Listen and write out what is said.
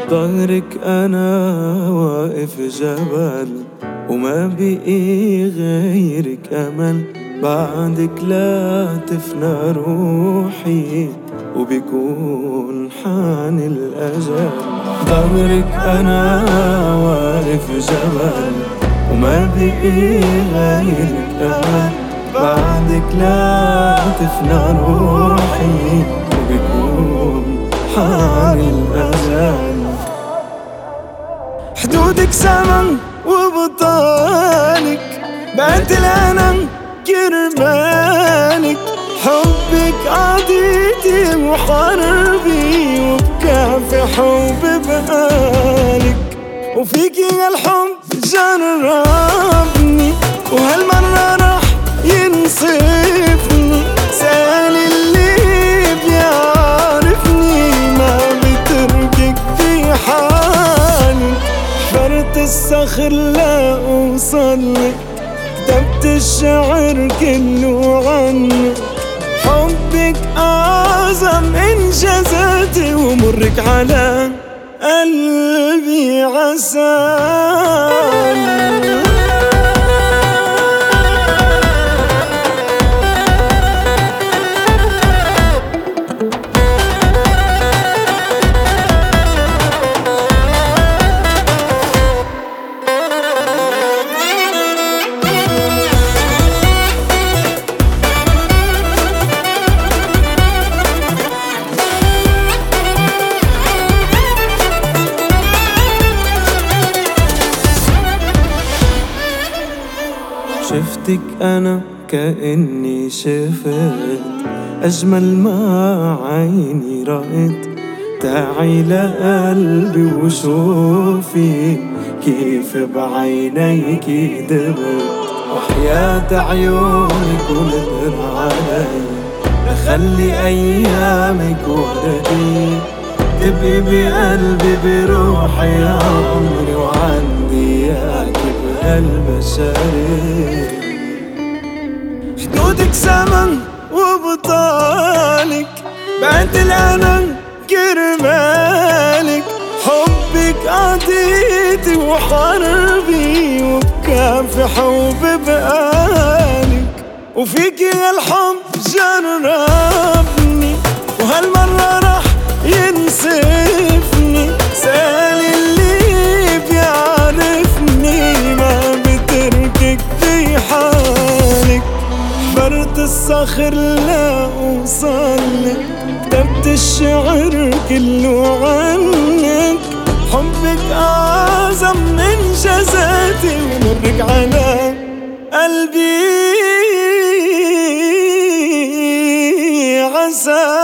ظهرك أنا واقف جبل وما بقي غيرك أمل، بعدك لا تفنى روحي وبيكون حان الأجل. ظهرك أنا واقف جبل وما بقي غيرك أمل، بعدك لا تفنى روحي وبيكون حان الأجل. حدودك زمن وبطالك بعت الأنا كرمالك، حبك قضيتي وحربي وبكافح وببقالك، وفيكي الحب جربني وهالمرة رح ينصفني. سأل اللي بيعرفني ما بتركك في حالك، حفرت الصخر لا أوصلك، كتبت الشعر كله عنك. حبك أعظم إنجازاتي ومرك على قلبي عسل. شفتك أنا كأني شفت أجمل ما عيني رأت، تعي لقلبي وشوفي كيف بعينيكي دبت، وحياة عيونك ونقر علي لخلي أيامك وردي، تبقي بقلبي بروحي يا عمري وعندي ياكي بهالبشري. حدودك زمن وبطالك بعت الأنا كرمالك، حبك قضيتي وحربي وبكافح وببقالك، وفيكي الحب جربني وهالمرة رح ينصفني. سأل اللي بيعرفني ما بتركك في حالك، حفرت الصخر لا أوصلك، كتبت الشعر كله عنك. حبك أعظم من جزاتي ومرك على قلبي عسل.